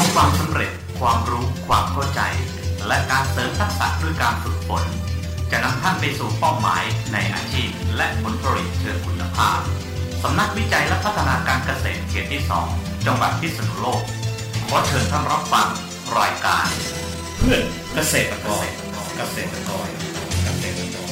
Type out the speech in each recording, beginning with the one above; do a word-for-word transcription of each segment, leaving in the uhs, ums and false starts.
ความสำเร็จความรู้ความเข้าใจและการเสริมทักษะด้วยการฝึกฝนจะนำท่านไปสู่เป้าหมายในอาชีพและผลผลิตเชิงคุณภาพสำนักวิจัยและพัฒนาการเกษตรเขตที่สองจังหวัดพิษณุโลกขอเชิญท่านรับฟังรายการเพื่อนเกษตรกรเกษตรกรเกษตรกร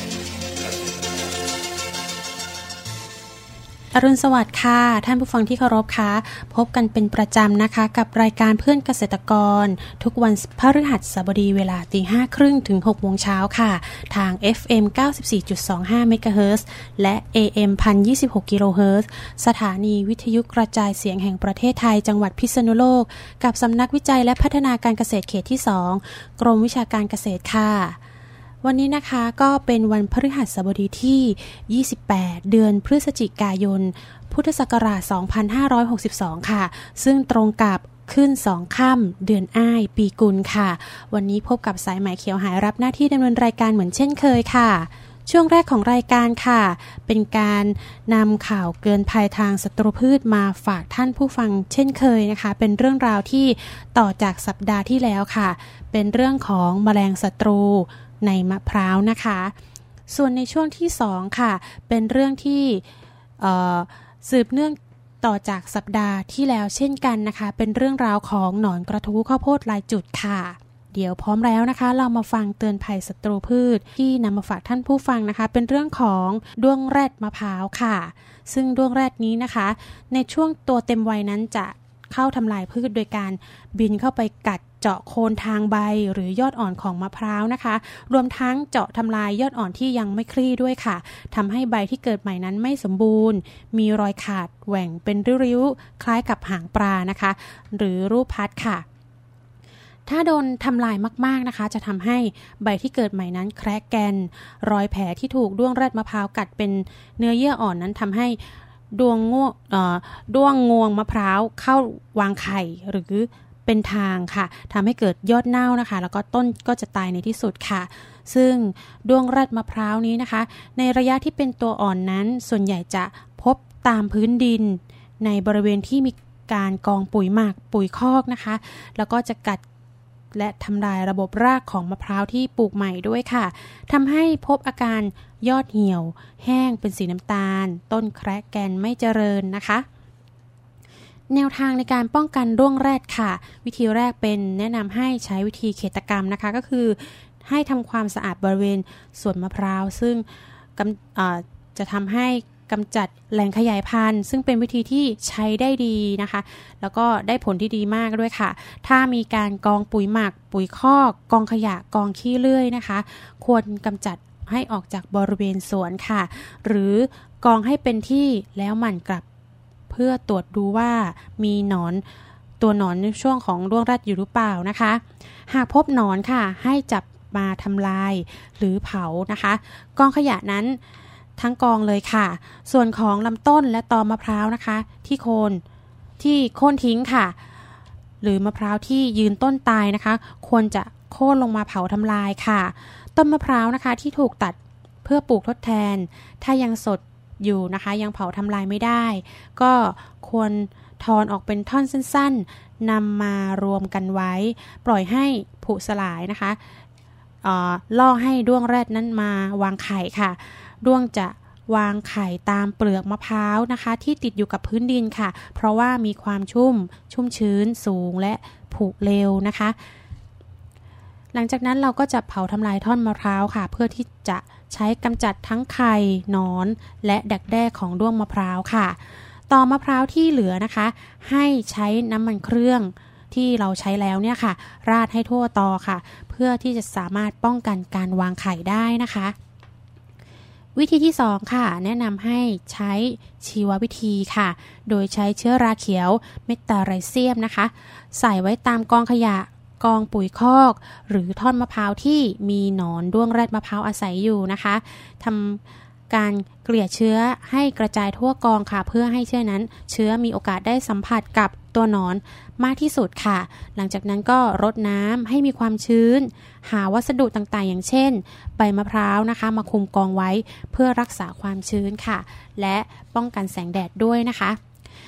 อรุณสวัสดิ์ค่ะท่านผู้ฟังที่เคารพค่ะพบกันเป็นประจำนะคะกับรายการเพื่อนเกษตรกรทุกวันพฤหัสบดีเวลาตีห้าครึ่งถึงหกโมงเช้าค่ะทาง เอฟ เอ็ม เก้าสิบสี่จุดสองห้า เมกะเฮิรตซ์และ เอ เอ็ม หนึ่งพันยี่สิบหก กิโลเฮิรตซ์สถานีวิทยุกระจายเสียงแห่งประเทศไทยจังหวัดพิษณุโลกกับสำนักวิจัยและพัฒนาการเกษตรเขตที่สองกรมวิชาการเกษตรค่ะวันนี้นะคะก็เป็นวันพฤหัสบดีที่ยี่สิบแปดเดือนพฤศจิกายนพุทธศักราชสองพันห้าร้อยหกสิบสองค่ะซึ่งตรงกับขึ้นสองค่ำเดือนอ้ายปีกุลค่ะวันนี้พบกับสายไหมเขียวหายรับหน้าที่ดำเนินรายการเหมือนเช่นเคยค่ะช่วงแรกของรายการค่ะเป็นการนำข่าวเกินภัยทางศัตรูพืชมาฝากท่านผู้ฟังเช่นเคยนะคะเป็นเรื่องราวที่ต่อจากสัปดาห์ที่แล้วค่ะเป็นเรื่องของแมลงศัตรูในมะพร้าวนะคะส่วนในช่วงที่สองค่ะเป็นเรื่องที่เอ่อสืบเนื่องต่อจากสัปดาห์ที่แล้วเช่นกันนะคะเป็นเรื่องราวของหนอนกระทู้ข้าวโพดลายจุดค่ะเดี๋ยวพร้อมแล้วนะคะเรามาฟังเตือนภัยศัตรูพืชที่นำมาฝากท่านผู้ฟังนะคะเป็นเรื่องของด้วงแรดมะพร้าวค่ะซึ่งด้วงแรดนี้นะคะในช่วงตัวเต็มวัยนั้นจะเข้าทำลายพืชโดยการบินเข้าไปกัดเจาะโคนทางใบหรือยอดอ่อนของมะพร้าวนะคะรวมทั้งเจาะทำลายยอดอ่อนที่ยังไม่คลี่ด้วยค่ะทำให้ใบที่เกิดใหม่นั้นไม่สมบูรณ์มีรอยขาดแหว่งเป็นริ้วๆคล้ายกับหางปลานะคะหรือรูปพัดค่ะถ้าโดนทำลายมากๆนะคะจะทำให้ใบที่เกิดใหม่นั้นแคระแกนรอยแผลที่ถูกด้วงแรดมะพร้าวกัดเป็นเนื้อเยื่ออ่อนนั้นทำให้ดวงงวงเอ่อด้วงงวงมะพร้าวเข้าวางไข่หรือเป็นทางค่ะทำให้เกิดยอดเน่านะคะแล้วก็ต้นก็จะตายในที่สุดค่ะซึ่งด้วงแรดมะพร้าวนี้นะคะในระยะที่เป็นตัวอ่อนนั้นส่วนใหญ่จะพบตามพื้นดินในบริเวณที่มีการกองปุ๋ยหมักปุ๋ยคอกนะคะแล้วก็จะกัดและทำลายระบบรากของมะพร้าวที่ปลูกใหม่ด้วยค่ะทำให้พบอาการยอดเหี่ยวแห้งเป็นสีน้ำตาลต้นแคระแกนไม่เจริญนะคะแนวทางในการป้องกันด้วงแรดค่ะวิธีแรกเป็นแนะนำให้ใช้วิธีเขตกรรมนะคะก็คือให้ทำความสะอาดบริเวณสวนมะพร้าวซึ่งจะทำให้กำจัดแหล่งขยายพันธุ์ซึ่งเป็นวิธีที่ใช้ได้ดีนะคะแล้วก็ได้ผลที่ดีมากด้วยค่ะถ้ามีการกองปุ๋ยหมักปุ๋ยคอกกองขยะกองขี้เลื่อยนะคะควรกำจัดให้ออกจากบริเวณสวนค่ะหรือกองให้เป็นที่แล้วหมั่นกลับเพื่อตรวจดูว่ามีหนอนตัวหนอนในช่วงของด้วงแรดอยู่หรือเปล่านะคะหากพบหนอนค่ะให้จับมาทำลายหรือเผานะคะกองขยะนั้นทั้งกองเลยค่ะส่วนของลำต้นและตอมะพร้าวนะคะที่โคนที่โค่นทิ้งค่ะหรือมะพร้าวที่ยืนต้นตายนะคะควรจะโค่นลงมาเผาทำลายค่ะต้นมะพร้าวนะคะที่ถูกตัดเพื่อปลูกทดแทนถ้ายังสดอยู่นะคะยังเผาทำลายไม่ได้ก็ควรทอนออกเป็นท่อนสั้นๆนำมารวมกันไว้ปล่อยให้ผุสลายนะคะล่อให้ด้วงแรดนั้นมาวางไข่ค่ะด้วงจะวางไข่ตามเปลือกมะพร้าวนะคะที่ติดอยู่กับพื้นดินค่ะเพราะว่ามีความชุ่มชุ่มชื้นสูงและผุเร็วนะคะหลังจากนั้นเราก็จะเผาทำลายท่อนมะพร้าวค่ะเพื่อที่จะใช้กำจัดทั้งไข่หนอนและดักแด้ของด้วงมะพร้าวค่ะต่อมะพร้าวที่เหลือนะคะให้ใช้น้ำมันเครื่องที่เราใช้แล้วเนี่ยค่ะราดให้ทั่วตอค่ะเพื่อที่จะสามารถป้องกันการวางไข่ได้นะคะวิธีที่สองค่ะแนะนำให้ใช้ชีววิธีค่ะโดยใช้เชื้อราเขียวเมตาไรเซียมนะคะใส่ไว้ตามกองขยะกองปุ๋ยคอกหรือท่อนมะพร้าวที่มีหนอนด้วงแรดมะพร้าวอาศัยอยู่นะคะทำการเกลี่ยเชื้อให้กระจายทั่วกองค่ะเพื่อให้เชื้อนั้นเชื้อมีโอกาสได้สัมผัสกับตัวหนอนมากที่สุดค่ะหลังจากนั้นก็รดน้ำให้มีความชื้นหาวัสดุต่างๆอย่างเช่นใบมะพร้าวนะคะมาคุมกองไว้เพื่อรักษาความชื้นค่ะและป้องกันแสงแดดด้วยนะคะ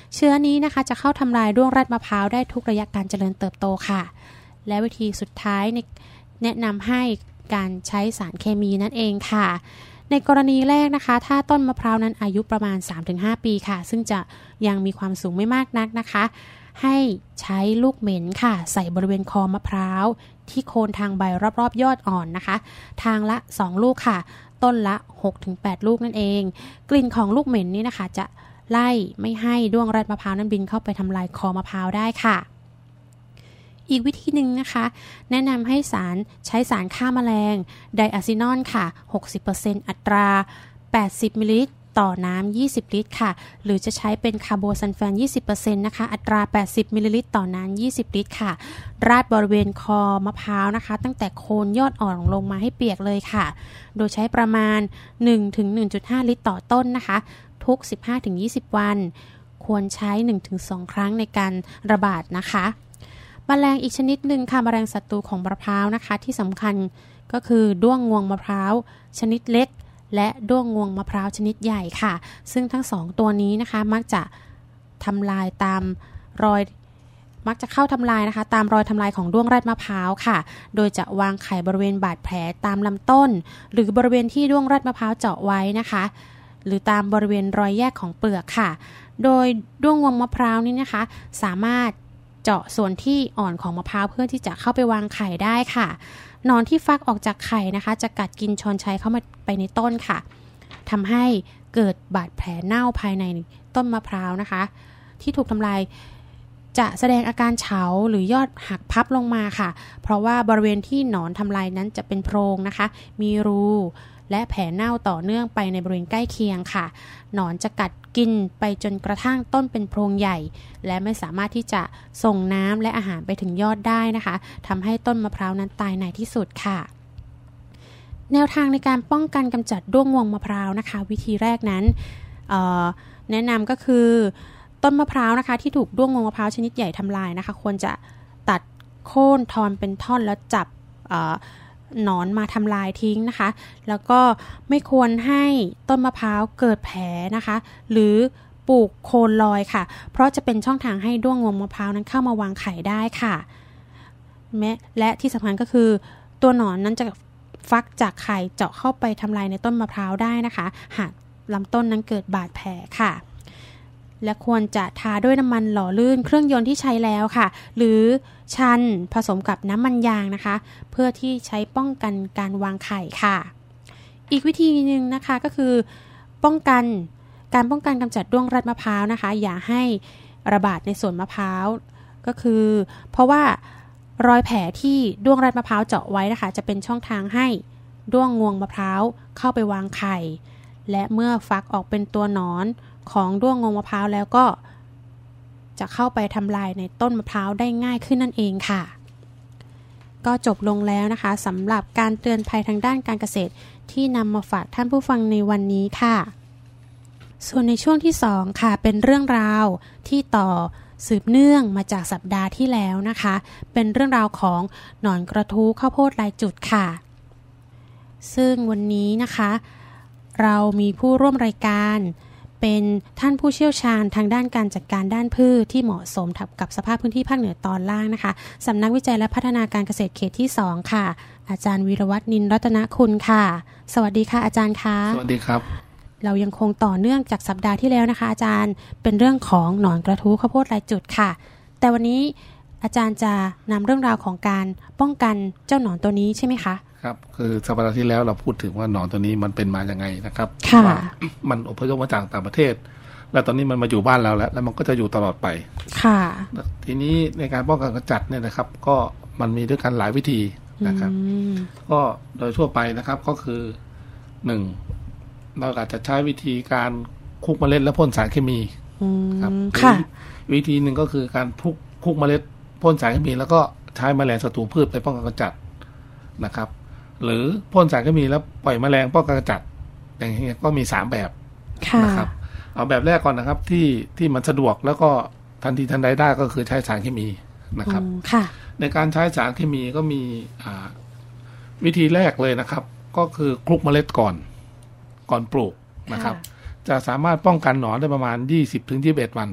เชื้อนี้นะคะจะเข้าทำลายด้วงแรดมะพร้าวได้ทุกระยะการเจริญเติบโตค่ะและวิธีสุดท้ายแนะนำให้การใช้สารเคมีนั่นเองค่ะในกรณีแรกนะคะถ้าต้นมะพร้าวนั้นอายุประมาณ สามถึงห้า ปีค่ะซึ่งจะยังมีความสูงไม่มากนักนะคะให้ใช้ลูกเหม็นค่ะใส่บริเวณคอมะพร้าวที่โคนทางใบรอบๆยอดอ่อนนะคะทางละสองลูกค่ะต้นละ หกถึงแปด ลูกนั่นเองกลิ่นของลูกเหม็นนี่นะคะจะไล่ไม่ให้ด้วงแรดมะพร้าวนั้นบินเข้าไปทำลายคอมะพร้าวได้ค่ะอีกวิธีหนึ่งนะคะแนะนำให้สารใช้สารฆ่าแมลงไดอะซินอนค่ะ หกสิบเปอร์เซ็นต์ อัตราแปดสิบมิลลิลิตรต่อน้ำยี่สิบลิตรค่ะหรือจะใช้เป็นคาร์โบซัลแฟน ยี่สิบเปอร์เซ็นต์ นะคะอัตราแปดสิบมิลลิลิตรต่อน้ำยี่สิบลิตรค่ะราดบริเวณคอมะพร้าวนะคะตั้งแต่โคนยอดอ่อนลงมาให้เปียกเลยค่ะโดยใช้ประมาณ หนึ่งถึงหนึ่งจุดห้า ลิตรต่อต้นนะคะทุก สิบห้าถึงยี่สิบ วันควรใช้ หนึ่งถึงสอง ครั้งในการระบาดนะคะแมลงอีกชนิดหนึ่งค่ะแมลงศัตรูของมะพร้าวนะคะที่สำคัญก็คือด้วงงวงมะพร้าวชนิดเล็กและด้วงงวงมะพร้าวชนิดใหญ่ค่ะซึ่งทั้งสองตัวนี้นะคะมักจะทำลายตามรอยมักจะเข้าทำลายนะคะตามรอยทำลายของด้วงแรดมะพร้าวค่ะโดยจะวางไข่บริเวณบาดแผลตามลำต้นหรือบริเวณที่ด้วงแรดมะพร้าวเจาะไว้นะคะหรือตามบริเวณรอยแยกของเปลือกค่ะโดยด้วงงวงมะพร้าวนี้นะคะสามารถเจาะส่วนที่อ่อนของมะพร้าวเพื่อที่จะเข้าไปวางไข่ได้ค่ะหนอนที่ฟักออกจากไข่นะคะจะกัดกินชอนชัยเข้ามาไปในต้นค่ะทำให้เกิดบาดแผลเน่าภายในต้นมะพร้าวนะคะที่ถูกทำลายจะแสดงอาการเฉาหรือยอดหักพับลงมาค่ะเพราะว่าบริเวณที่หนอนทำลายนั้นจะเป็นโพรงนะคะมีรูและแผลเน่าต่อเนื่องไปในบริเวณใกล้เคียงค่ะหนอนจะกัดกินไปจนกระทั่งต้นเป็นโพรงใหญ่และไม่สามารถที่จะส่งน้ำและอาหารไปถึงยอดได้นะคะทำให้ต้นมะพร้าวนั้นตายในที่สุดค่ะแนวทางในการป้องกันกำจัดด้วงงวงมะพร้าวนะคะวิธีแรกนั้นแนะนำก็คือต้นมะพร้าวนะคะที่ถูกด้วงงวงมะพร้าวชนิดใหญ่ทำลายนะคะควรจะตัดโค่นทอนเป็นท่อนแล้วจับหนอนมาทำลายทิ้งนะคะแล้วก็ไม่ควรให้ต้นมะพร้าวเกิดแผลนะคะหรือปลูกโคนลอยค่ะเพราะจะเป็นช่องทางให้ด้วงงวงมะพร้าวนั้นเข้ามาวางไข่ได้ค่ะแม้และที่สำคัญก็คือตัวหนอนนั้นจะฟักจากไข่เจาะเข้าไปทำลายในต้นมะพร้าวได้นะคะหากลำต้นนั้นเกิดบาดแผลค่ะและควรจะทาด้วยน้ำมันหล่อลื่นเครื่องยนต์ที่ใช้แล้วค่ะหรือชันผสมกับน้ำมันยางนะคะเพื่อที่ใช้ป้องกันการวางไข่ค่ะอีกวิธีนึงนะคะก็คือป้องกันการป้องกันกำจัดด้วงแรดมะพร้าวนะคะอย่าให้ระบาดในสวนมะพร้าวก็คือเพราะว่ารอยแผลที่ด้วงแรดมะพร้าวเจาะไว้นะคะจะเป็นช่องทางให้ด้วงงวงมะพร้าวเข้าไปวางไข่และเมื่อฟักออกเป็นตัวหนอนของด้วงงวงมะพร้าวแล้วก็จะเข้าไปทำลายในต้นมะพร้าวได้ง่ายขึ้นนั่นเองค่ะก็จบลงแล้วนะคะสำหรับการเตือนภัยทางด้านการเกษตรที่นำมาฝากท่านผู้ฟังในวันนี้ค่ะส่วนในช่วงที่สองค่ะเป็นเรื่องราวที่ต่อสืบเนื่องมาจากสัปดาห์ที่แล้วนะคะเป็นเรื่องราวของหนอนกระทู้ข้าวโพดลายจุดค่ะซึ่งวันนี้นะคะเรามีผู้ร่วมรายการเป็นท่านผู้เชี่ยวชาญทางด้านการจัดการด้านพืชที่เหมาะสมกับสภาพพื้นที่ภาคเหนือตอนล่างนะคะสำนักวิจัยและพัฒนาการเกษตรเขตที่สองค่ะอาจารย์วีรวัฒน์นินรัตนคุณค่ะสวัสดีค่ะอาจารย์คะสวัสดีครับเรายังคงต่อเนื่องจากสัปดาห์ที่แล้วนะคะอาจารย์เป็นเรื่องของหนอนกระทู้ข้าวโพดลายจุดค่ะแต่วันนี้อาจารย์จะนำเรื่องราวของการป้องกันเจ้าหนอนตัวนี้ใช่ไหมคะครับคือสัปดาห์ที่แล้วเราพูดถึงว่าหนอนตัวนี้มันเป็นมาอย่างไงนะครับว่ามันอพยพมาจากต่างประเทศแล้วตอนนี้มันมาอยู่บ้านเราแล้วแล้วมันก็จะอยู่ตลอดไปค่ะทีนี้ในการป้องกันกำจัดเนี่ยนะครับก็มันมีด้วยกันหลายวิธีนะครับก็โดยทั่วไปนะครับก็คือหนึ่งเราอาจจะใช้วิธีการคุกเมล็ดและพ่นสารเคมีครับวิธีหนึ่งก็คือการคุกคุกเมล็ดพ่นสารเคมีแล้วก็ใช้แมลงศัตรูพืชไปป้องกันกำจัดนะครับหรือพ่นสารเคมีแล้วปล่อยแมลงป้องกันกำจัดอย่างนี้ก็มีสามแบบนะครับเอาแบบแรกก่อนนะครับที่ที่มันสะดวกแล้วก็ทันทีทันใดได้ก็คือใช้สารเคมีนะครับในการใช้สารเคมีก็มีวิธีแรกเลยนะครับก็คือคลุกเมล็ดก่อนก่อนปลูกนะครับจะสามารถป้องกันหนอนได้ประมาณ ยี่สิบถึงยี่สิบเอ็ด วัน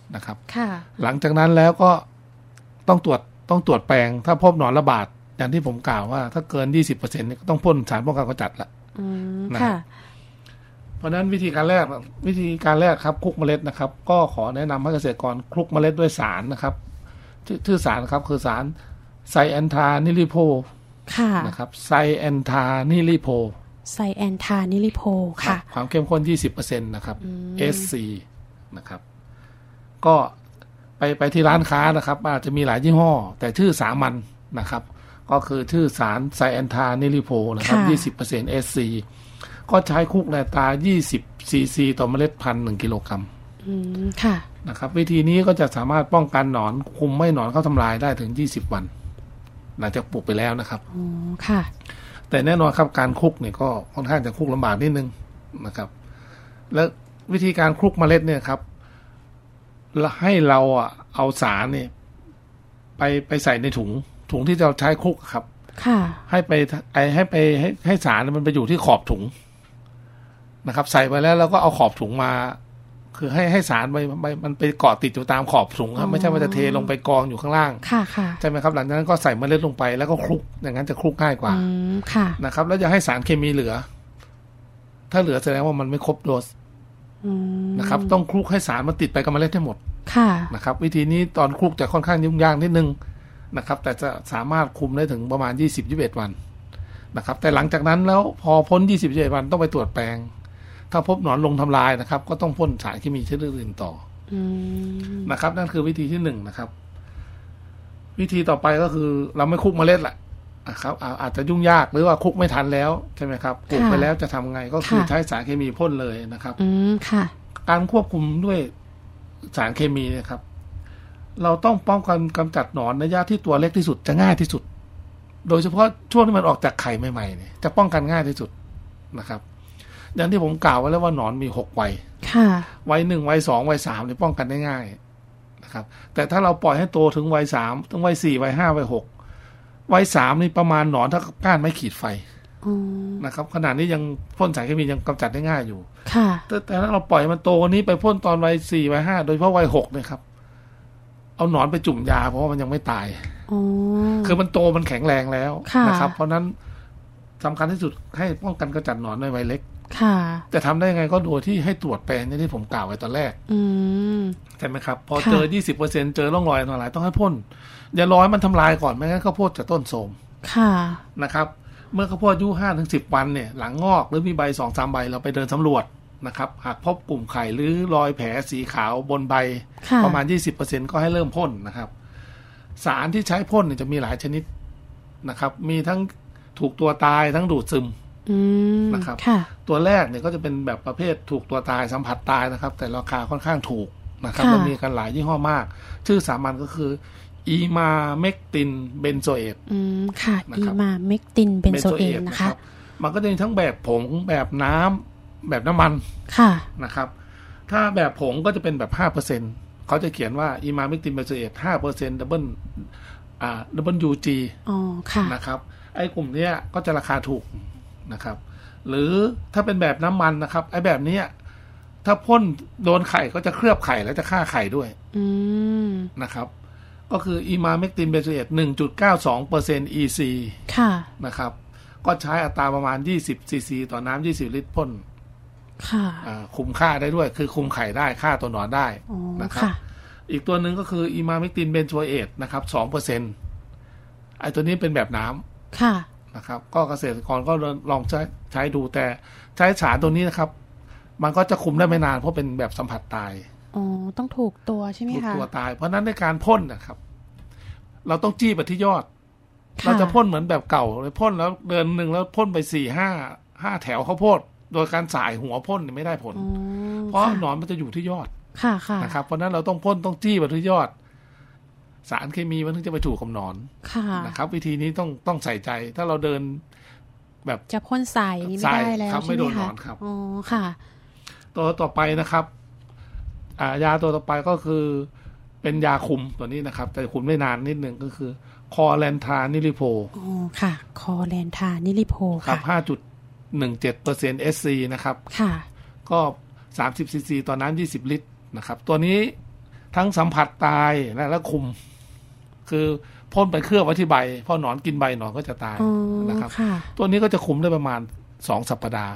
นะครับค่ะหลังจากนั้นแล้วก็ต้องตรวจต้องตรวจแปลงถ้าพบหนอนระบาดอย่างที่ผมกล่าวว่าถ้าเกิน ยี่สิบเปอร์เซ็นต์ นี่ก็ต้องพ่นสารป้องกันกำจัดละอืมค่ะเพราะนั้นวิธีการแรกวิธีการแรกครับคลุกเมล็ดนะครับก็ขอแนะนำให้เกษตรกรคลุกเมล็ดด้วยสารนะครับชื่อสารครับคือสารไซแอนทานิลิโพค่ะนะครับไซแอนทานิลิโพไซแอนทานิลิโพค่ะความเข้มข้น ยี่สิบเปอร์เซ็นต์ นะครับ เอส ซี นะครับก็ไปไปที่ร้านค้านะครับอาจจะมีหลายยี่ห้อแต่ชื่อสามัญ นะครับก็คือชื่อสารไซแอนทานิลิโพนะครับ ยี่สิบเปอร์เซ็นต์ เอส ซี ก็ใช้คุกในตายี่สิบซีซีต่อเมล็ดพันธุ์หนึ่งกิโลกรัมอืมค่ะนะครับวิธีนี้ก็จะสามารถป้องกันหนอนคุมไม่หนอนเข้าทำลายได้ถึงยี่สิบวันหลังจากปลูกไปแล้วนะครับอ๋อค่ะแต่แน่นอนครับการคลุกเนี่ยก็ค่อนข้างจะคลุกลำบากนิดนึงนะครับแล้ววิธีการคลุกเมล็ดเนี่ยครับให้เราอ่ะเอาสารเนี่ยไปไปใส่ในถุงถุงที่เราใช้คลุกครับค่ะให้ไปไอให้ไปให้ให้สารมันไปอยู่ที่ขอบถุงนะครับใส่ไปแล้วเราก็เอาขอบถุงมาคือให้ให้สารไปมันไปเกาะติดอยู่ตามขอบถุงครับไม่ใช่ว่าจะเทลงไปกองอยู่ข้างล่างค่ะค่ะใช่ไหมครับหลังจากนั้นก็ใส่เมล็ดลงไปแล้วก็คลุกอย่างนั้นจะคลุกง่ายกว่าค่ะนะครับแล้วอย่าให้สารเคมีเหลือถ้าเหลือแสดงว่ามันไม่ครบโดสนะครับต้องคลุกให้สารมันติดไปกับเมล็ดให้หมดค่ะนะครับวิธีนี้ตอนคลุกจะค่อนข้างยุ่งยากนิดนึงนะครับแต่จะสามารถคุมได้ถึงประมาณ ยี่สิบถึงยี่สิบเอ็ด วันนะครับแต่หลังจากนั้นแล้วพอพ้น ยี่สิบถึงยี่สิบเอ็ด วันต้องไปตรวจแปลงถ้าพบหนอนลงทำลายนะครับก็ต้องพ่นสารเคมีชนิดอื่นต่อนะครับนั่นคือวิธีที่หนึ่งนะครับวิธีต่อไปก็คือเราไม่คลุกเมล็ดแหละนะครับอาจจะยุ่งยากหรือว่าคลุกไม่ทันแล้วใช่ไหมครับปลูกไปแล้วจะทำไงก็คือใช้สารเคมีพ่นเลยนะครับการควบคุมด้วยสารเคมีนะครับเราต้องป้องกันกำจัดหนอนในระยะที่ตัวเล็กที่สุดจะง่ายที่สุดโดยเฉพาะช่วงที่มันออกจากไข่ใหม่ๆเนี่ยจะป้องกันง่ายที่สุดนะครับอย่างที่ผมกล่าวไว้แล้วว่าหนอนมีหกวัยวัยหนึ่งวัยสองวัยสามเนี่ยป้องกันได้ง่ายนะครับแต่ถ้าเราปล่อยให้โตถึงวัยสามถึงวัยสี่วัยห้าวัยหกวัยสามนี่ประมาณหนอนถ้าก้านไม่ขีดไฟนะครับขนาดนี้ยังพ่นสารเคมียังกำจัดได้ง่ายอยู่แต่แต่ถ้าเราปล่อยมันโตกว่านี้ไปพ่นตอนวัยสี่วัยห้าโดยเฉพาะวัยหกเนี่ยครับเอาหนอนไปจุ่มยาเพราะว่ามันยังไม่ตายคือมันโตมันแข็งแรงแล้วนะครับเพราะนั้นสำคัญที่สุดให้ป้องกันกำจัดหนอนในวัยเล็กจะทำได้ไงก็โดยที่ให้ตรวจแปลงที่ผมกล่าวไว้ตอนแรกใช่ไหมครับพอเจอ ยี่สิบเปอร์เซ็นต์ เจอร่องรอยทำลายต้องให้พ่นอย่ารอให้มันทำลายก่อนไม่งั้นข้าวโพดจะต้นโทรมนะครับเมื่อข้าวโพดอายุ ห้าถึงสิบ วันเนี่ยหลังงอกหรือมีใบ สองสาม ใบเราไปเดินสำรวจนะครับหากพบกลุ่มไข่หรือรอยแผลสีขาวบนใบประมาณ ยี่สิบเปอร์เซ็นต์ ก็ให้เริ่มพ่นนะครับสารที่ใช้พ่นจะมีหลายชนิดนะครับมีทั้งถูกตัวตายทั้งดูดซึมนะครับตัวแรกเนี่ยก็จะเป็นแบบประเภทถูกตัวตายสัมผัสตายนะครับแต่ราคาค่อนข้างถูกนะครับแล้วมีกันหลายยี่ห้อมากชื่อสามัญก็คืออีมาเมกตินเบนโซเอตอืมค่ะอีมาเมกตินเบนโซเอตนะคะมันก็จะมีทั้งแบบผงแบบน้ำแบบน้ำมันค่ะนะครับถ้าแบบผงก็จะเป็นแบบ ห้าเปอร์เซ็นต์ เขาจะเขียนว่าอีมาเมกตินเบนโซเอต ห้าเปอร์เซ็นต์ ดับเบิลอ่าดับเบิลยูจีอ๋อค่ะนะครับไอ้กลุ่มเนี้ยก็จะราคาถูกนะครับหรือถ้าเป็นแบบน้ำมันนะครับไอ้แบบนี้ถ้าพ่นโดนไข่ก็จะเคลือบไข่แล้วจะฆ่าไข่ด้วยนะครับก็คืออีมาเมกตินเบนโซเอต หนึ่งจุดเก้าสองเปอร์เซ็นต์ อี ซีค่ะนะครับก็ใช้อัตราประมาณยี่สิบซีซีต่อน้ำยี่สิบลิตรพ่นค่ะคุมค่าได้ด้วยคือคุมไข่ได้ฆ่าตัวหนอนได้นะครับอีกตัวหนึ่งก็คืออีมาเมกตินเบนโซเอตนะครับ สองเปอร์เซ็นต์ ไอ้ตัวนี้เป็นแบบน้ำค่ะนะครับก็เกษตรกรก็ลองใช้ใช้ดูแต่ใช้สารตัวนี้นะครับมันก็จะคุมได้ไม่นานเพราะเป็นแบบสัมผัสตายอ๋อต้องถูกตัวใช่ไหมคะถูกตัวตายเพราะนั้นในการพ่นนะครับเราต้องจี้ไปที่ยอดเราจะพ่นเหมือนแบบเก่าเลยพ่นแล้วเดือนหนึ่งแล้วพ่นไปสี่ห้าห้าแถวข้าวโพดโดยการสายหัวพ่นไม่ได้ผลเพราะหนอนมันจะอยู่ที่ยอดค่ะค่ะนะครับเพราะนั้นเราต้องพ่นต้องจี้ไปที่ยอดสารเคมีมันถึงจะไปถูกกับหนอนนะครับวิธีนี้ต้องต้องใส่ใจถ้าเราเดินแบบจะพ่นใส่นี่ไม่ได้แล้วใช่ไหมคะไม่โดนหนอนครับอ๋อค่ะตัวต่อไปนะครับอ่ายาตัวต่อไปก็คือเป็นยาคุมตัวนี้นะครับแต่คุมได้นานนิดนึงก็คือคอแลนทานิลิโพอ๋อค่ะคอแลนทานิลิโพครับ ห้าจุดหนึ่งเจ็ดเปอร์เซ็นต์ เอส ซี นะครับค่ะก็สามสิบซีซีต่อน้ำยี่สิบลิตรนะครับตัวนี้ทั้งสัมผัสตายและและคุมคือพ่นไปเคลือบไว้ที่ใบพอหนอนกินใบหนอนก็จะตายนะครับตัวนี้ก็จะคุมได้ประมาณสองสัปดาห์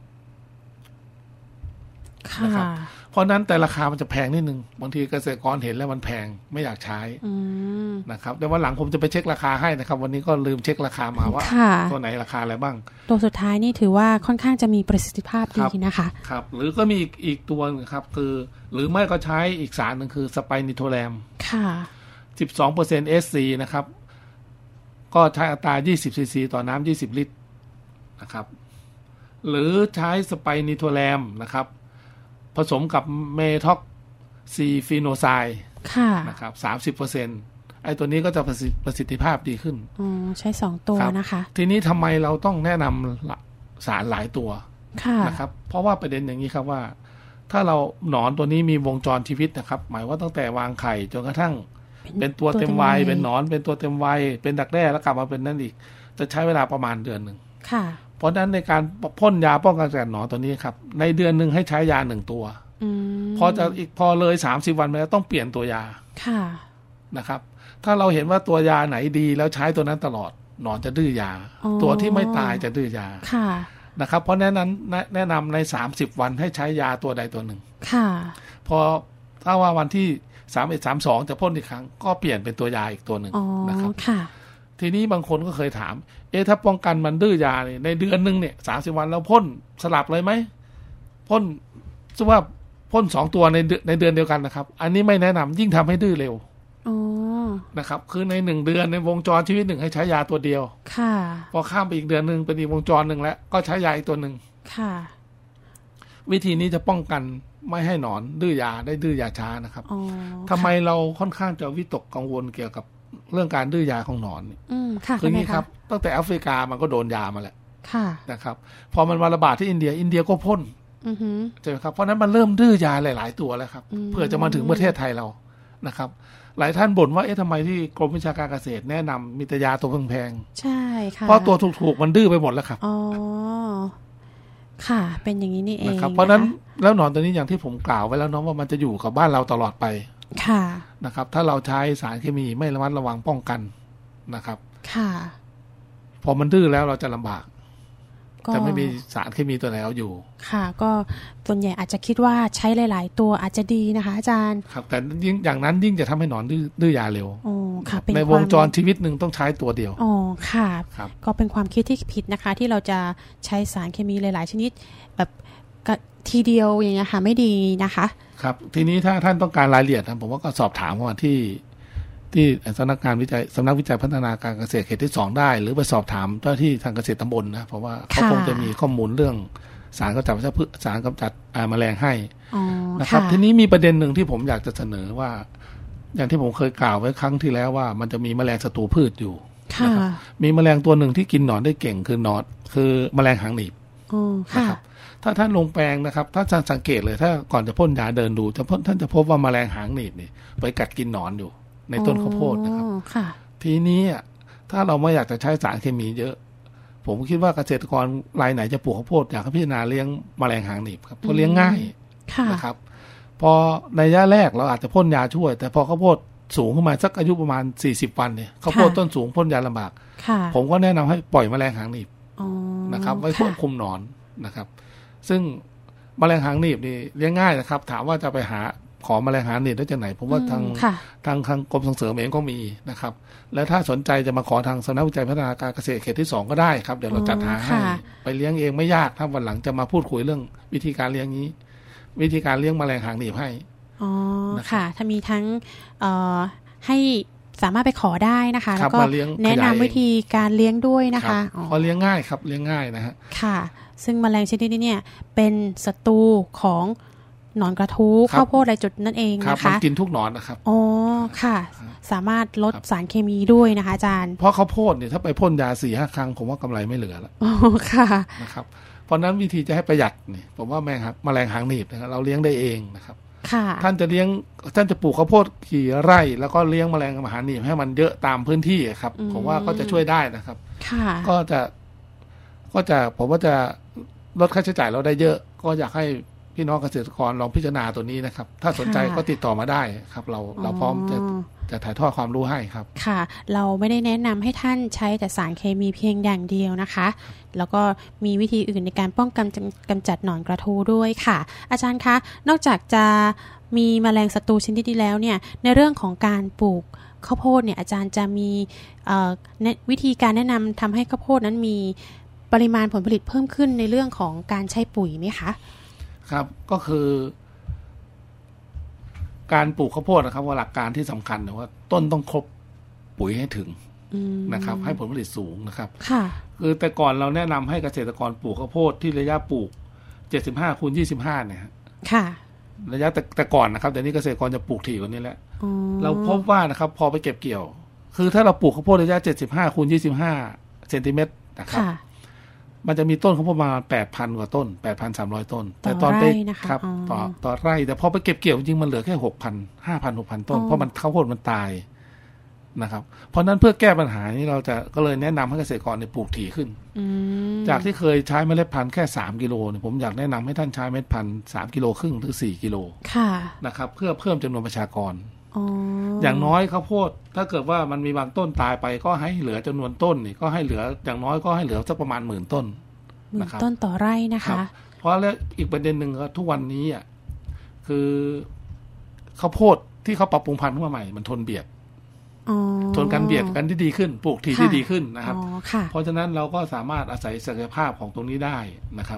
นะครับเพราะนั้นแต่ราคามันจะแพงนิดนึงบางทีเกษตรกรเห็นแล้วมันแพงไม่อยากใช้นะครับแต่วันหลังผมจะไปเช็คราคาให้นะครับวันนี้ก็ลืมเช็คราคามาว่าตัวไหนราคาอะไรบ้างตัวสุดท้ายนี่ถือว่าค่อนข้างจะมีประสิทธิภาพดีนะคะครับหรือก็มีอีกอีกตัวนึงครับคือหรือไม่ก็ใช้อีกสารหนึ่งคือสไปนิโทแรมค่ะสิบสองเปอร์เซ็นต์ เอส ซี นะครับก็ใช้อัตรายี่สิบซีซีต่อน้ำยี่สิบลิตรนะครับหรือใช้สไปนิโทแรมนะครับผสมกับเมทอกซีฟีโนไซด์นะครับ สามสิบเปอร์เซ็นต์ ไอ้ตัวนี้ก็จะประสิทธิภาพดีขึ้นอ๋อใช้สองตัวนะคะทีนี้ทำไมเราต้องแนะนำสารหลายตัวนะครับเพราะว่าประเด็นอย่างนี้ครับว่าถ้าเราหนอนตัวนี้มีวงจรชีวิตนะครับหมายว่าตั้งแต่วางไข่จนกระทั่งเป็นตัวเต็มวัยเป็นหนอนเป็นตัวเต็มวัยเป็นดักแด้แล้วกลับมาเป็นนั่นอีกจะใช้เวลาประมาณเดือนหนึ่งเพราะฉะนั้นในการพ่นยาป้องกันการหนอนตัวนี้ครับในเดือนหนึ่งให้ใช้ยาหนึ่งตัวพอจะอีกพอเลยสามสิบวันไปแล้วต้องเปลี่ยนตัวยานะครับถ้าเราเห็นว่าตัวยาไหนดีแล้วใช้ตัวนั้นตลอดหนอนจะดื้อยาตัวที่ไม่ตายจะดื้อยานะครับเพราะแนะนำแนะนำในสามสิบวันให้ใช้ยาตัวใดตัวหนึ่งพอถ้าว่าวันที่สามเอ็ดสามสองจะพ่นอีกครั้งก็เปลี่ยนเป็นตัวยาอีกตัวหนึ่งนะครับทีนี้บางคนก็เคยถามเอ๊ะถ้าป้องกันมันดื้อยาเนี่ยในเดือนหนึ่งเนี่ยสามสิบวันแล้วพ่นสลับเลยไหมพ่นซึ่งว่าพ่นสองตัวในในเดือนเดียวกันนะครับอันนี้ไม่แนะนำยิ่งทำให้ดื้อเร็วนะครับคือในหนึ่งเดือนในวงจรชีวิตหนึ่งให้ใช้ยาตัวเดียวค่ะพอข้ามไปอีกเดือนหนึ่งเป็นอีกวงจรหนึ่งแล้วก็ใช้ยาอีกตัวหนึ่งค่ะวิธีนี้จะป้องกันไม่ให้หนอนดื้อยาได้ดื้อยาช้านะครับทำไมเราค่อนข้างจะวิตกกังวลเกี่ยวกับเรื่องการดื้อยาของหนอนคืออย่างนี้ครับตั้งแต่แอฟริกามันก็โดนยามาแหละนะครับพอมันมาระบาดที่อินเดียอินเดียก็พ่นใช่ไหมครับเพราะนั้นมันเริ่มดื้อยาหลายๆตัวแล้วครับเพื่อจะมาถึงประเทศไทยเรานะครับหลายท่านบ่นว่าเอ๊ะทำไมที่กรมวิชาการเกษตรแนะนำมีแต่ยาตัวแพงๆใช่ค่ะเพราะตัวถูกๆมันดื้อไปหมดแล้วครับอ๋อค่ะเป็นอย่างนี้นี่เองนะครับเพราะนั้นแล้วหนอนตัวนี้อย่างที่ผมกล่าวไว้แล้วเนาะว่ามันจะอยู่กับบ้านเราตลอดไปค่ะนะครับถ้าเราใช้สารเคมีไม่ระมัดระวังป้องกันนะครับค่ะพอมันดื้อแล้วเราจะลำบากจะไม่มีสารเคมีตัวไหนเอาอยู่ค่ะก็ส่วนใหญ่อาจจะคิดว่าใช้หลายๆตัวอาจจะดีนะคะอาจารย์ครับแต่ยิ่งอย่างนั้นยิ่งจะทำให้หนอนดื้อดื้อยาเร็วอ๋อค่ะในวงจรชีวิตหนึ่งต้องใช้ตัวเดียวอ๋อค่ะก็เป็นความคิดที่ผิดนะคะที่เราจะใช้สารเคมีหลายๆชนิดแบบทีเดียวอย่างเงี้ยค่ะไม่ดีนะคะครับทีนี้ถ้าท่านต้องการรายละเอียดผมว่าก็สอบถามมาที่ที่สำนักงานวิจัยสำนักวิจัยพัฒนาการเกษตรเขตที่สองได้หรือไปสอบถามเจ้าที่ทางเกษตรตำบลนะเพราะว่าเขาคงจะมีข้อมูลเรื่องสารกำจัดวัชพืชสารกำจัดแมลงให้นะครับทีนี้มีประเด็นหนึ่งที่ผมอยากจะเสนอว่าอย่างที่ผมเคยกล่าวไว้ครั้งที่แล้วว่ามันจะมีแมลงศัตรูพืชอยู่นะครับมีแมลงตัวหนึ่งที่กินหนอนได้เก่งคือหนอนคือแมลงหางหนีบนะครับถ้าท่านลงแปลงนะครับถ้าท่านสังเกตเลยถ้าก่อนจะพ่นยาเดินดูจะท่านจะพบว่าแมลงหางหนีบนี่ไปกัดกินหนอนอยู่ในต้นข้าวโพดนะครับทีนี้ถ้าเราไม่อยากจะใช้สารเคมีเยอะผมคิดว่าเกษตรกรรายไหนจะปลูกข้าวโพดอยากให้พิจารณาเลี้ยงแมลงหางหนีบครับเพราะเลี้ยงง่ายนะครับพอในระยะแรกเราอาจจะพ่นยาช่วยแต่พอข้าวโพดสูงขึ้นมาสักอายุประมาณสี่สิบวันเนี่ยข้าวโพดต้นสูงพ่นยาลำบากผมก็แนะนำให้ปล่อยแมลงหางหนีบนะครับไว้ควบคุมหนอนนะครับซึ่งแมลงหางหนีบนี่เลี้ยงง่ายนะครับถามว่าจะไปหาขอแมลงหางหนีบได้จากไหนผมว่าทางทางทางกรมส่งเสริมเองก็มีนะครับและถ้าสนใจจะมาขอทางสำนักวิจัยพัฒนาการเกษตรเขตที่สองก็ได้ครับเดี๋ยวเราจัดหาให้ไปเลี้ยงเองไม่ยากถ้าวันหลังจะมาพูดคุยเรื่องวิธีการเลี้ยงนี้วิธีการเลี้ยงแมลงหางหนีบให้อ๋อค่ะถ้ามีทั้งเอ่อให้สามารถไปขอได้นะคะแล้วก็แนะนำวิธีการเลี้ยงด้วยนะคะพอเลี้ยงง่ายครับเลี้ยงง่ายนะฮะค่ะซึ่งแมลงชนิดนี้เนี่ยเป็นศัตรูของหนอนกระทู้ข้าวโพดไรจุดนั่นเองนะคะมันกินทุกหนอนนะครับอ๋อค่ะสามารถลดสารเคมีด้วยนะคะอาจารย์เพราะข้าวโพดเนี่ยถ้าไปพ่นยาสี่ห้าครั้งผมว่ากำไรไม่เหลือแล้วอ๋อค่ะนะครับเพราะนั้นวิธีจะให้ประหยัดเนี่ยผมว่าแม่ครับแมลงหางหนีบนะครับเราเลี้ยงได้เองนะครับค่ะท่านจะเลี้ยงท่านจะปลูกข้าวโพดกี่ไร่แล้วก็เลี้ยงแมลงหางหนีบให้มันเยอะตามพื้นที่ครับผมว่าก็จะช่วยได้นะครับค่ะก็จะก็จะผมว่าจะลดค่าใช้จ่ายเราได้เยอะก็อยากให้พี่น้องเกษตรกรลองพิจารณาตัวนี้นะครับถ้าสนใจก็ติดต่อมาได้ครับเราเราพร้อมจะจะถ่ายทอดความรู้ให้ครับค่ะเราไม่ได้แนะนำให้ท่านใช้แต่สารเคมีเพียงอย่างเดียวนะคะแล้วก็มีวิธีอื่นในการป้องกันกำจัดหนอนกระทู้ด้วยค่ะอาจารย์คะนอกจากจะมีแมลงศัตรูชนิดนี้แล้วเนี่ยในเรื่องของการปลูกข้าวโพดเนี่ยอาจารย์จะมีวิธีการแนะนำทำให้ข้าวโพดนั้นมีปริมาณผลผลิตเพิ่มขึ้นในเรื่องของการใช้ปุ๋ยไหมคะครับก็คือการปลูกข้าวโพดนะครับว่าหลักการที่สำคัญนะว่าต้นต้องครบปุ๋ยให้ถึงนะครับให้ผลผลิตสูงนะครับค่ะคือแต่ก่อนเราแนะนำให้เกษตรกรปลูกข้าวโพดที่ระยะปลูกเจ็ดสิบห้าคูณยี่สิบห้าเนี่ยค่ะระยะแต่แต่ก่อนนะครับเดี๋ยวนี้เกษตรกรจะปลูกถี่กว่านี้แล้วเราพบว่านะครับพอไปเก็บเกี่ยวคือถ้าเราปลูกข้าวโพดระยะเจ็ดสิบห้าคูณยี่สิบห้าเซนติเมตรนะครับมันจะมีต้นข้าวโพดประมาณ แปดพัน กว่าต้น แปดพันสามร้อย ต้นแต่ตอนไปครับต่อต่อไร่แต่พอไปเก็บเกี่ยวจริงมันเหลือแค่ หกพัน ห้าพัน หกพัน ต้นเพราะมันข้าวโพดมันตายนะครับเพราะนั้นเพื่อแก้ปัญหานี้เราจะก็เลยแนะนำให้เกษตรกรเนี่ยปลูกถี่ขึ้นจากที่เคยใช้เมล็ดพันธุ์แค่สามกิโลเนี่ยผมอยากแนะนำให้ท่านใช้เมล็ดพันธุ์สามกิโลครึ่งหรือสี่กิโลนะครับเพื่อเพิ่มจำนวนประชากรอย่างน้อยข้าวโพดถ้าเกิดว่ามันมีบางต้นตายไปก็ให้เหลือจำนวนต้นนี่ก็ให้เหลืออย่างน้อยก็ให้เหลือสักประมาณหมื่นต้นหมื่นต้นต่อไร่นะคะเพราะแล้วอีกประเด็นหนึ่งก็ทุกวันนี้อ่ะคือข้าวโพดที่เขาปรับปรุงพันธุ์ขึ้นมาใหม่มันทนเบียดทนการเบียดกันที่ดีขึ้นปลูกถี่ที่ดีขึ้นนะครับเพราะฉะนั้นเราก็สามารถอาศัยศักยภาพของตรงนี้ได้นะครับ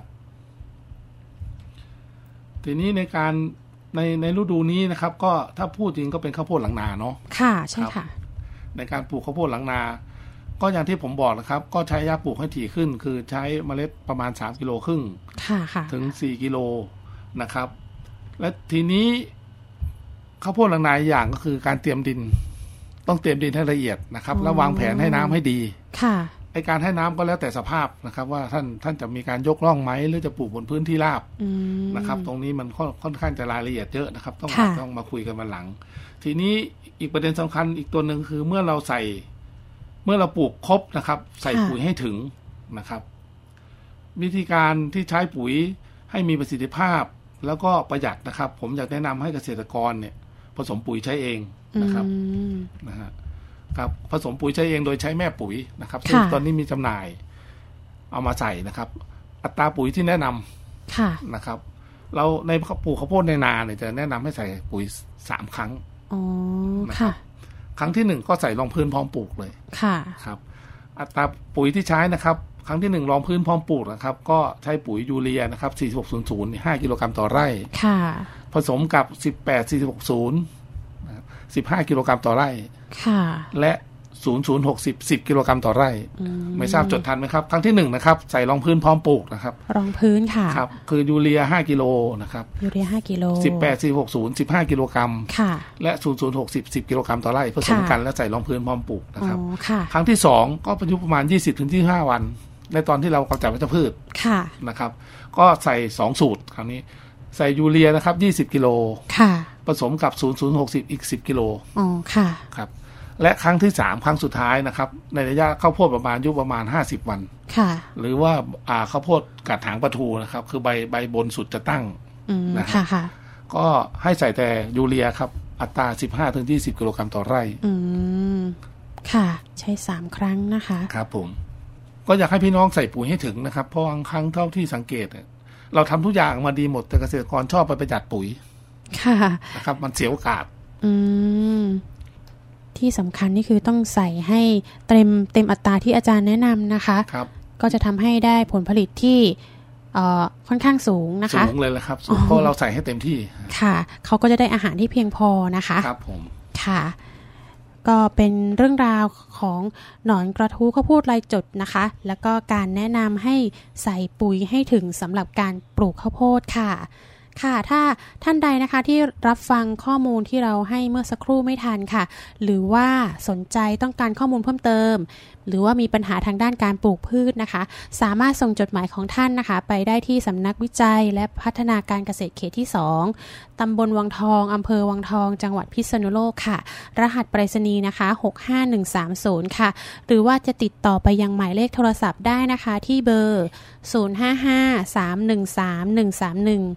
ทีนี้ในการในในฤดูนี้นะครับก็ถ้าพูดจริงก็เป็นข้าวโพดหลังนาเนาะค่ะใช่ค่ะในการปลูกข้าวโพดหลังนาก็อย่างที่ผมบอกนะครับก็ใช้ยาปลูกให้ถี่ขึ้นคือใช้เมล็ดประมาณสามกิโลครึ่งถึงสี่กิโลนะครับและทีนี้ข้าวโพดหลังนาอย่างก็คือการเตรียมดินต้องเตรียมดินให้ละเอียดนะครับแล้ววางแผนให้น้ำให้ดีค่ะไอการให้น้ำก็แล้วแต่สภาพนะครับว่าท่านท่านจะมีการยกร่องไหมหรือจะปลูกบนพื้นที่ราบนะครับตรงนี้มันค่อนข้างจะรายละเอียดเยอะนะครับต้องต้องมาคุยกันมาหลังทีนี้อีกประเด็นสำคัญอีกตัวหนึ่งคือเมื่อเราใส่เมื่อเราปลูกครบนะครับใส่ปุ๋ยให้ถึงนะครับวิธีการที่ใช้ปุ๋ยให้มีประสิทธิภาพแล้วก็ประหยัดนะครับผมอยากแนะนำให้เกษตรกรเนี่ยผสมปุ๋ยใช้เองนะครับนะฮะครับผสมปุ๋ยใช้เองโดยใช้แม่ปุ๋ยนะครับซึ่งตอนนี้มีจำหน่ายเอามาใส่นะครับอัตราปุ๋ยที่แนะนำนะครับเราในปลูกข้าวโพดในนาเนี่ยจะแนะนำให้ใส่ปุ๋ยสามครั้งนะครับครั้งที่หนึ่งก็ใส่รองพื้นพร้อมปลูกเลยค่ะครับอัตราปุ๋ยที่ใช้นะครับครั้งที่หนึ่งรองพื้นพร้อมปลูกนะครับก็ใช้ปุ๋ยยูเรียนะครับสี่สิบหกศูนย์ศูนย์ห้ากิโลกรัมต่อไร่ค่ะผสมกับสิบแปด สี่สิบหกศูนย์สิบห้ากิโลกรัมต่อไร่ค่ะและศูนย์ ศูนย์ หกสิบ สิบกิโลกรัมต่อไร่ไม่ทราบจดทันไหมครับครั้งที่หนึ่งนะครับใส่รองพื้นพร้อมปลูกนะครับรองพื้นค่ะครับคือยูเรียห้ากิโลนะครับยูเรียห้ากิโลสิบแปด สี่สิบหกศูนย์ สิบห้ากิโลกรัมค่ะและศูนย์ ศูนย์ หกสิบ สิบกิโลกรัมต่อไร่ผสมกันแล้วใส่รองพื้นพร้อมปลูกนะครับครั้งที่สองก็ประยุกต์ประมาณ ยี่สิบถึงยี่สิบห้า วันในตอนที่เรากำจัดวัชพืชค่ะนะครับก็ใส่สองสูตรครั้งนี้ใส่ยูเรียนะครับยี่สิบกิโลค่ะผสมกับศูนย์ ศูนย์ หกสิบอีกสิบกิโลอ๋อค่ะครับและครั้งที่สามครั้งสุดท้ายนะครับในระยะข้าวโพดประมาณอายุประมาณห้าสิบวันค่ะหรือว่าอ่าข้าวโพดกัดหางปลาทูนะครับคือใบใบบนสุดจะตั้งนะครับค่ะก็ให้ใส่แต่ยูเรียครับอัตรา สิบห้าถึงยี่สิบกิโลกรัมต่อไร่อืมค่ะใช้สามครั้งนะคะครับผมก็อยากให้พี่น้องใส่ปุ๋ยให้ถึงนะครับเพราะบางครั้งเท่าที่สังเกตเราทำทุกอย่างมาดีหมดแต่เกษตรกรชอบไปประหยัดปุ๋ยค่ะนะครับมันเสียโอกาสอืมที่สำคัญนี่คือต้องใส่ให้เต็มเต็มอัตราที่อาจารย์แนะนำนะคะครับก็จะทำให้ได้ผลผลิตที่เอ่อค่อนข้างสูงนะคะสูงเลยแหละครับเพราะเราใส่ให้เต็มที่ค่ะเขาก็จะได้อาหารที่เพียงพอนะคะครับผมค่ะก็เป็นเรื่องราวของหนอนกระทู้ข้าวโพดลายจุดนะคะแล้วก็การแนะนำให้ใส่ปุ๋ยให้ถึงสำหรับการปลูกข้าวโพดค่ะค่ะถ้าท่านใดนะคะที่รับฟังข้อมูลที่เราให้เมื่อสักครู่ไม่ทันค่ะหรือว่าสนใจต้องการข้อมูลเพิ่มเติมหรือว่ามีปัญหาทางด้านการปลูกพืชนะคะสามารถส่งจดหมายของท่านนะคะไปได้ที่สำนักวิจัยและพัฒนาการเกษตรเขตที่สองตำบลวังทองอำเภอวังทองจังหวัดพิษณุโลกค่ะรหัสไปรษณีย์นะคะหกห้าหนึ่งสามศูนย์ค่ะหรือว่าจะติดต่อไปยังหมายเลขโทรศัพท์ได้นะคะที่เบอร์ศูนย์ ห้า ห้า สาม หนึ่ง สาม หนึ่ง สาม หนึ่ง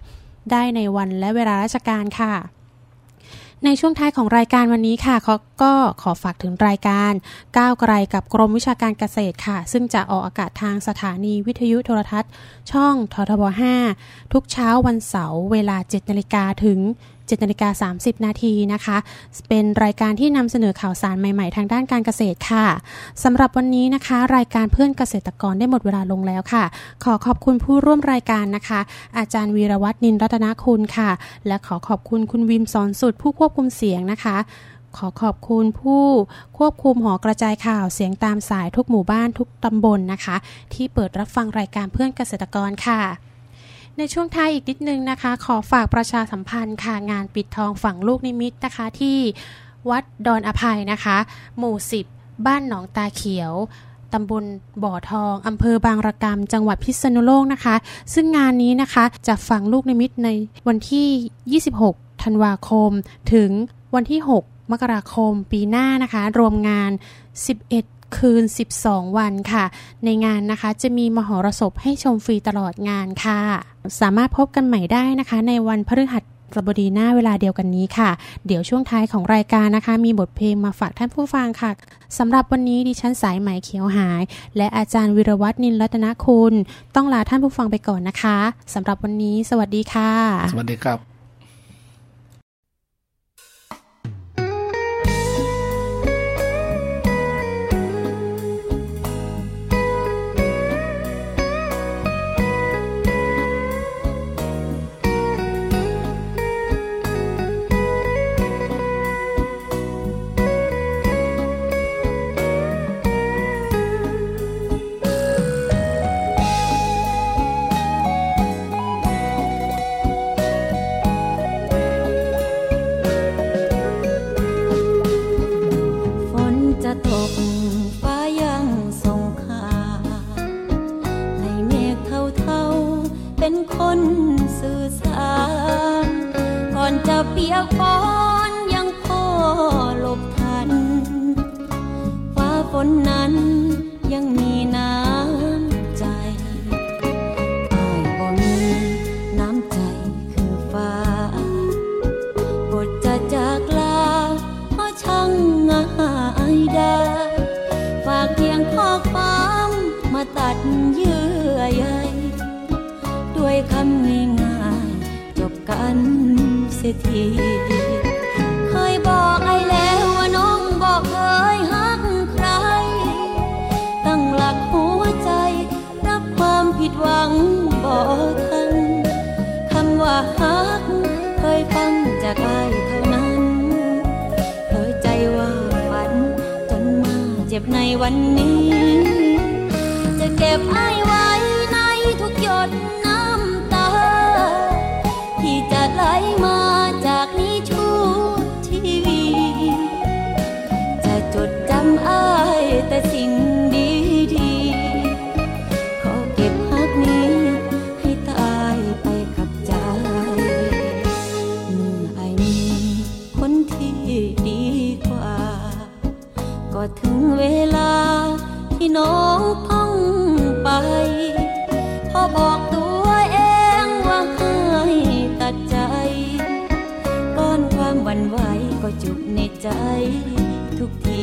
ได้ในวันและเวลาราชการค่ะในช่วงท้ายของรายการวันนี้ค่ะเขาก็ขอฝากถึงรายการก้าวไกลกับกรมวิชาการเกษตรค่ะซึ่งจะออกอากาศทางสถานีวิทยุโทรทัศน์ช่องททบห้าทุกเช้าวันเสาร์เวลา เจ็ดนาฬิกา ถึง เจ็ดนาฬิกาสามสิบนาทีนะคะเป็นรายการที่นำเสนอข่าวสารใหม่ๆทางด้านการเกษตรค่ะสำหรับวันนี้นะคะรายการเพื่อนเกษตรกรได้หมดเวลาลงแล้วค่ะขอขอบคุณผู้ร่วมรายการนะคะอาจารย์วีรวัฒน์นินรัตนคุณค่ะและขอขอบคุณคุณวิมสอนสุดผู้ควบคุมเสียงนะคะขอขอบคุณผู้ควบคุมหอกระจายข่าวเสียงตามสายทุกหมู่บ้านทุกตำบลนะคะที่เปิดรับฟังรายการเพื่อนเกษตรกรค่ะในช่วงท้ายอีกนิดนึงนะคะขอฝากประชาสัมพันธ์ค่ะงานปิดทองฝังลูกนิมิตนะคะที่วัดดอนอภัยนะคะหมู่สิบบ้านหนองตาเขียวตำบลบ่อทองอำเภอบางระกำจังหวัดพิษณุโลกนะคะซึ่งงานนี้นะคะจะฝังลูกนิมิตในวันที่ยี่สิบหกธันวาคมถึงวันที่หกมกราคมปีหน้านะคะรวมงานสิบเอ็ดคืนสิบสองวันค่ะในงานนะคะจะมีมหรสพให้ชมฟรีตลอดงานค่ะสามารถพบกันใหม่ได้นะคะในวันพฤหัสบดีหน้าเวลาเดียวกันนี้ค่ะเดี๋ยวช่วงท้ายของรายการนะคะมีบทเพลงมาฝากท่านผู้ฟังค่ะสำหรับวันนี้ดิฉันสายไหมเขียวหายและอาจารย์วิรวัฒน์นินรัตนคุณต้องลาท่านผู้ฟังไปก่อนนะคะสำหรับวันนี้สวัสดีค่ะสวัสดีครับเปียกฝนยังพอหลบทันฟ้าฝนนั้นยังมีน้ำใจอ้ายบ่มีน้ำใจคือฟ้าบทจะจากลาเพราะช่างง่ายได้ฝากเพียงข้อความมาตัดเยื่อใยด้วยคำง่ายๆจบกันเสียทีเคยบอกไอ้แล้วว่าน้องบอกเคยฮักใครตั้งหลักหัวใจรับความผิดหวังบอกทันคำว่าฮักเคยฟังจากไอ้เท่านั้นเคยใจว่าฝันจนมาเจ็บในวันนี้จะเก็บไอ้ไว้ในทุกหยดน้ำตาที่จะไหลมาจากนี้ชั่วชีวิตจะจดจำอ้ายแต่สิ่งดีๆขอเก็บฮักนี้ให้ตายไปกับใจเมื่อไอ้มีคนที่ดีกว่าก็ถึงเวลาที่น้องต้องไปพอบอกตัวเองว่าให้ตัดใจก้อนความหวั่นไหวก็จุกในใจทุกที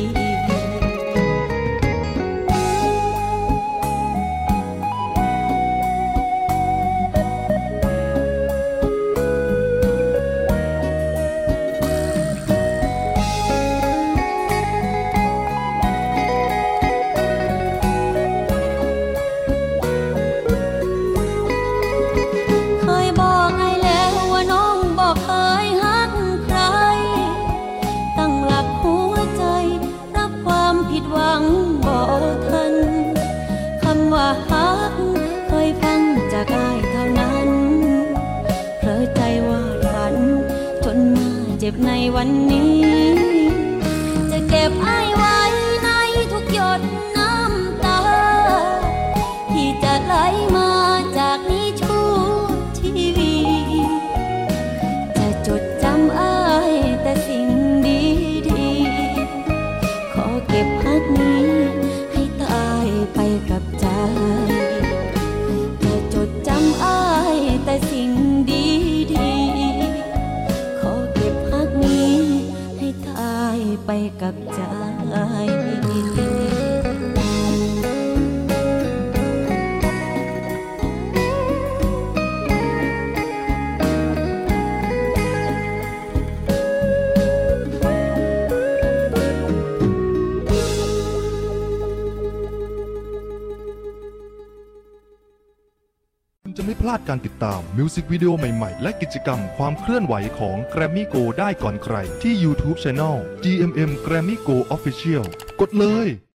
เจ็บในวันนี้จะเก็บไอ้ไว้ในทุกหยดน้ำตาที่จะไหลมาจากนี้ชั่วชีวิตจะจดจำไอ้แต่สิ่งดีๆขอเก็บฮักนี้ให้ตายไปกับใจจะจดจำไอ้แต่สิ่งดีายไปกับใจจะไม่พลาดการติดตามมิวสิกวิดีโอใหม่ๆและกิจกรรมความเคลื่อนไหวของ Grammy Go ได้ก่อนใครที่ YouTube Channel จี เอ็ม เอ็ม Grammy Go Official กดเลย